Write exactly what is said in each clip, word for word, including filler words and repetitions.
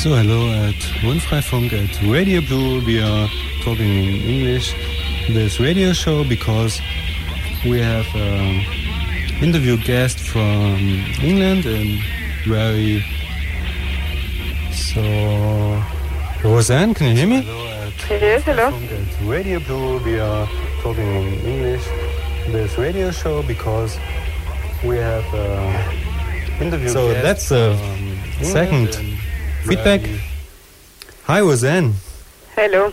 So, hello at Rundfreifunk at Radio Blue. We are talking in English this radio show because we have an interview guest from England and very... So... Roseanne, can you hear me? Hello at yes, hello. At Radio Blue. We are talking in English this radio show because we have an interview so guest that's the second feedback. Hi, Roseanne. Hello.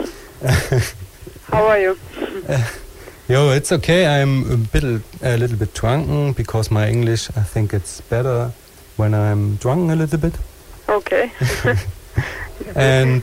How are you? Uh, yo, it's okay. I'm a bit, a little bit drunken because my English, I think it's better when I'm drunk a little bit. Okay. And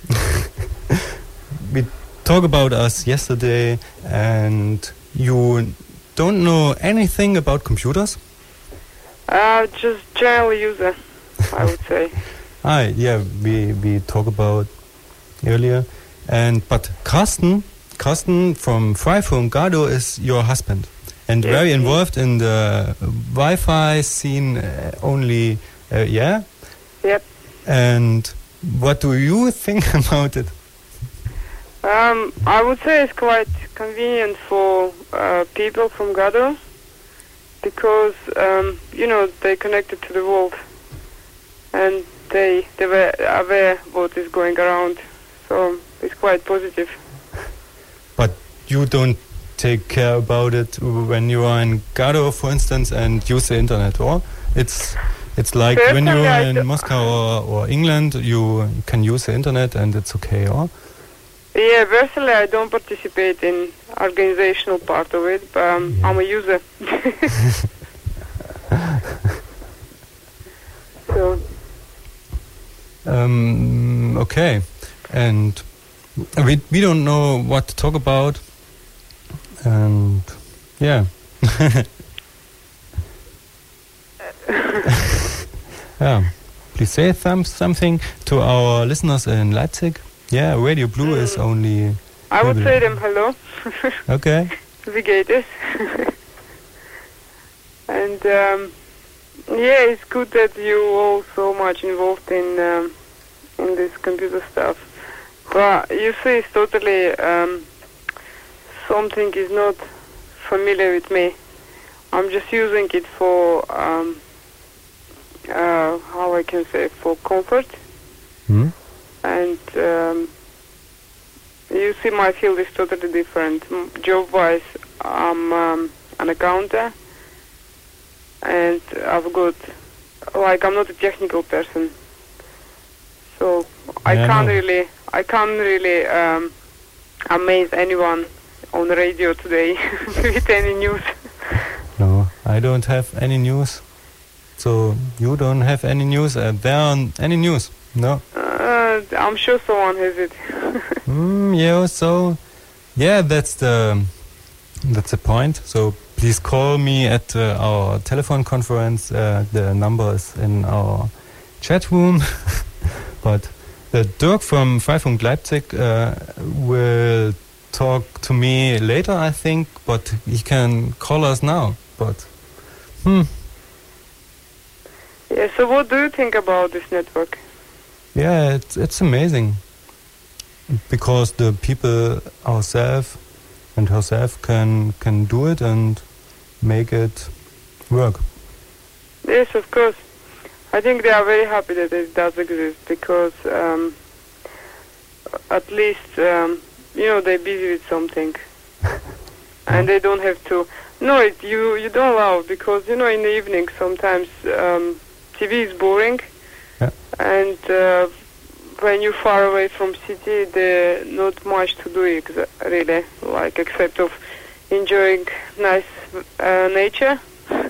we talked about us yesterday, and you don't know anything about computers? Uh, just general user, I would say. Ah, yeah, we we talked about earlier, and but Carsten, Carsten from Freifunk Gado is your husband, and yes, very involved in the Wi-Fi scene. Uh, only, uh, yeah. Yep. And what do you think about it? Um, I would say it's quite convenient for uh, people from Gado because um, you know they connected to the world and they they were aware what is going around, so it's quite positive. But you don't take care about it when you are in Gado, for instance, and use the internet, or it's it's like Personally, when you're I in Moscow or, or England, you can use the internet and it's okay, or? Yeah, personally, I don't participate in organizational part of it, but um, yeah. I'm a user. So. Um, okay, and we we don't know what to talk about, and yeah. Yeah, please say some, something to our listeners in Leipzig. Yeah, Radio Blue mm. is only... I would say them hello. Okay. Wie geht es? And um, yeah, it's good that you all so much involved in um, in this computer stuff. But you see, it's totally um, something is not familiar with me. I'm just using it for um, uh, how I can say for comfort. Mm. And um, you see, my field is totally different. Job-wise, I'm um, an accountant, and I've got, like, I'm not a technical person, so I yeah, can't no. really, I can't really um, amaze anyone on the radio today with any news. No, I don't have any news. So you don't have any news? Uh, there aren't any news? No. Uh, I'm sure someone has it. mm, yeah. So, yeah, that's the that's the point. So please call me at uh, our telephone conference. Uh, the number is in our chat room. But the Dirk from Freifunk Leipzig uh, will talk to me later, I think. But he can call us now. But hmm. Yeah. So what do you think about this network? Yeah, it's it's amazing because the people ourselves and herself can can do it and make it work. Yes, of course. I think they are very happy that it does exist because um, at least um, you know they're busy with something and they don't have to. No, it, you you don't allow because you know in the evening sometimes um, T V is boring. Yeah. And uh, when you're far away from city, there's not much to do exa- really, like except of enjoying nice uh, nature.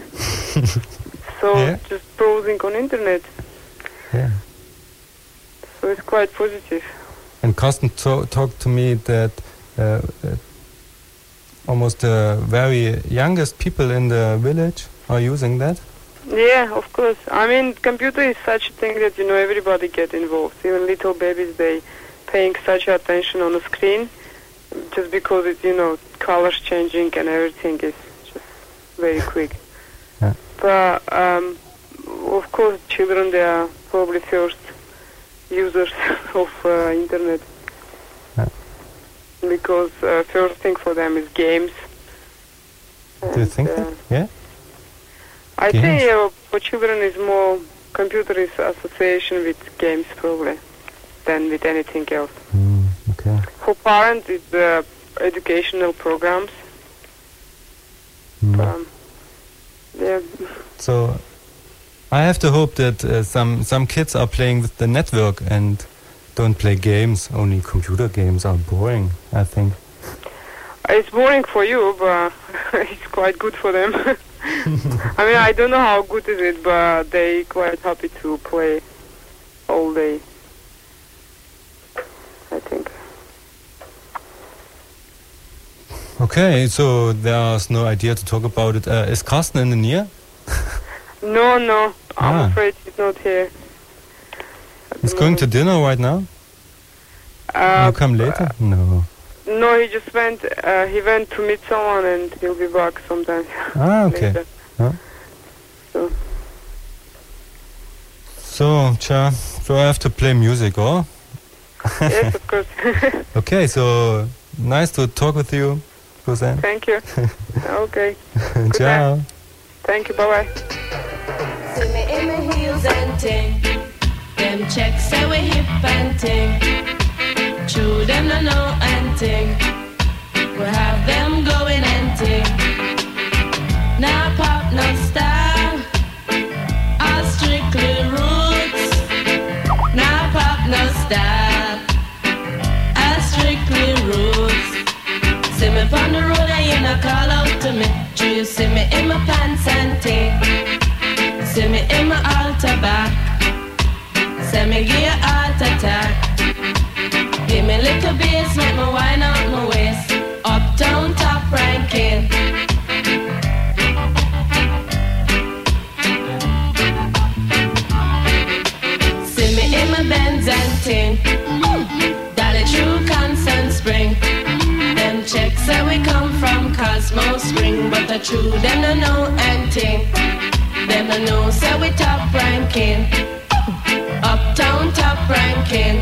So yeah. just browsing on internet. Yeah. So it's quite positive. And Carsten to- talked to me that uh, uh, almost the very youngest people in the village are using that. Yeah, of course. I mean, computer is such a thing that, you know, everybody get involved. Even little babies, they paying such attention on the screen just because it's, you know, colors changing and everything is just very quick. Yeah. But, um, of course, children, they are probably first users of uh, internet. Yeah. Because uh, first thing for them is games. Do you And, think uh, that? Yeah? I Games? think uh, for children is more computer is association with games probably than with anything else. Mm, okay. For parents, it's uh, educational programs. Mm. Um, yeah. So I have to hope that uh, some some kids are playing with the network and don't play games. Only computer games are boring, I think. It's boring for you, but it's quite good for them. I mean, I don't know how good is it, but they quite happy to play all day, I think. Okay, so there's no idea to talk about it. Uh, is Carsten in the near? No, no, I'm Ah. afraid he's not here. at He's the going to moment. dinner right now? Uh, Will come later? No. No, he just went. Uh, he went to meet someone, and he'll be back sometime. Ah, okay. later. Huh? So, So, Cha, so I have to play music, or? yes, of course. Okay, so nice to talk with you, Roseanne. Thank you. Okay. Ciao. Thank you. Bye bye. See me in my heels and ting. Them checks say we hip and ting. True, them no know and ting. We have them going and ting. Now pop, no style. All strictly roots. Now pop, no style. All strictly roots. See me on the road and you not call out to me. Do you see me in my pants and ting? See me in my altar back. Say me give you heart attack. Give me little bass, make me wine out my waist. Uptown top ranking. See me in my Benz and ting. Dolly True Constant Spring. Them checks say we come from Cosmo Spring, but the true them no know and ting. Them no know say we top ranking. Uptown top ranking.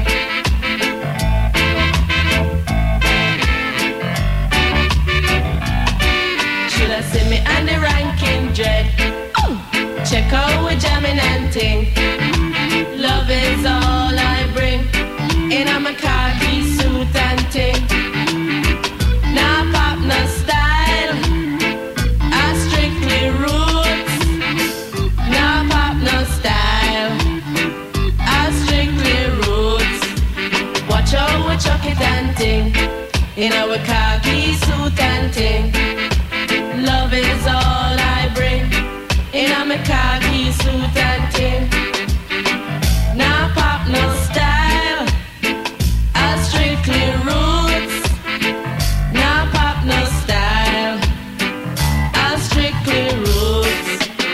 Should I see me on the ranking dread? Check out we jamming and ting. Love is all I bring. In a my khaki suit and ting. Now pop no style. I strictly roots. Now pop no style. I strictly roots. Watch out we chuck it and ting. In our khaki suit and ting. Love is all I bring. In a my khaki suit and ting. Now pop no style. I strictly roots. Now pop no style. I strictly roots.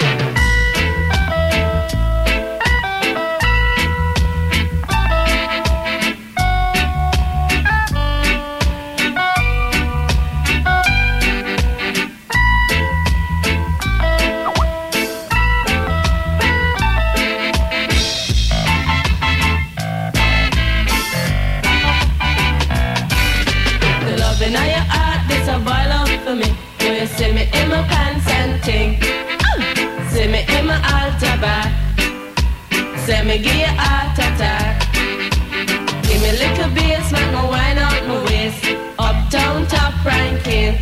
The love in your heart, this a boil up for me. When you see me in my pants and ting. See me in my altar back. Say me give you heart attack. Give me little bass, make me wine out my waist. Uptown top ranking.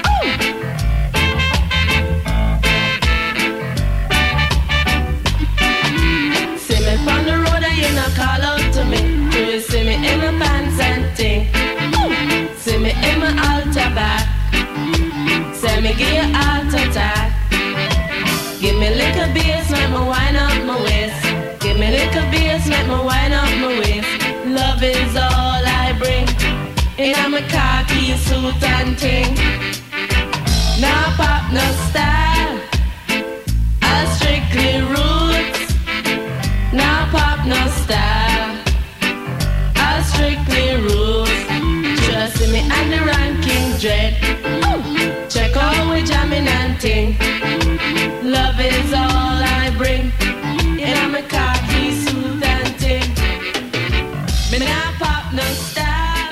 See me from the road and you not call out to me. Do you see me in my pants and ting? See me in my altar back. Say me give you heart attack. Give me little bass, make me wine up my waist. Give me little bass, make me wine up my waist. Love is all I bring. In a my khaki suit and ting. Now pop no style. I strictly roots. Now pop no style. I strictly roots. Just see me and the ranking dread. Check out we jamming and ting. Love is all I bring. And I'm a khaki suit and ting.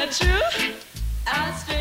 true? Australia.